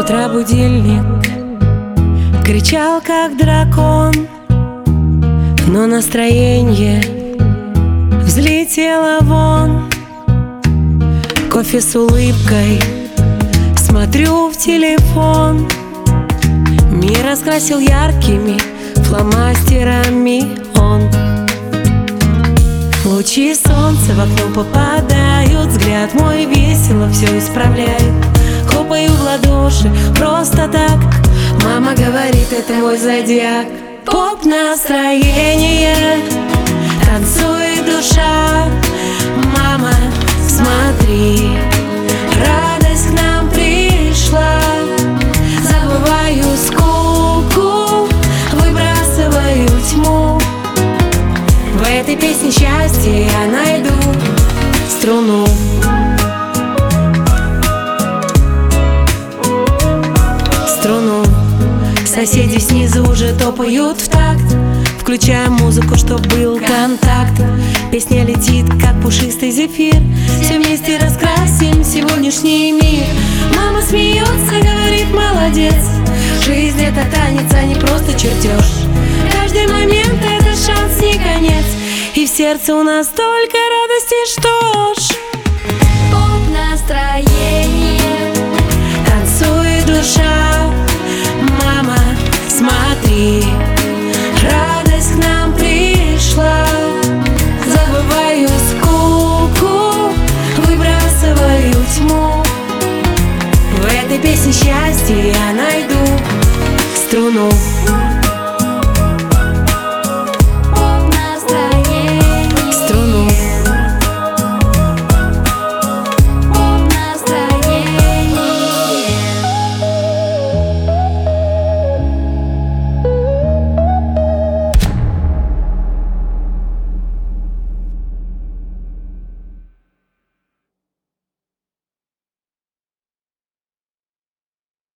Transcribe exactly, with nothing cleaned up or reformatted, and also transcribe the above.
утра будильник кричал, как дракон, но настроение взлетело вон. Кофе с улыбкой, смотрю в телефон. Мир раскрасил яркими фломастерами он. Лучи солнца в окно попадают, взгляд мой весело все исправляет. Хлопаю в ладоши просто так, мама говорит, это мой зодиак. Поп настроение, танцует душа. Мама, смотри, радость к нам пришла. Забываю скуку, выбрасываю тьму. В этой песне счастье я найду струну. Струну. Соседи снизу уже топают в такт, включая музыку, чтоб был контакт. Песня летит, как пушистый зефир. Все вместе раскрасим сегодняшний мир. Мама смеется, говорит, молодец. Жизнь — это танец, а не просто чертеж. Каждый момент — это шанс, не конец. И в сердце у нас столько радости, что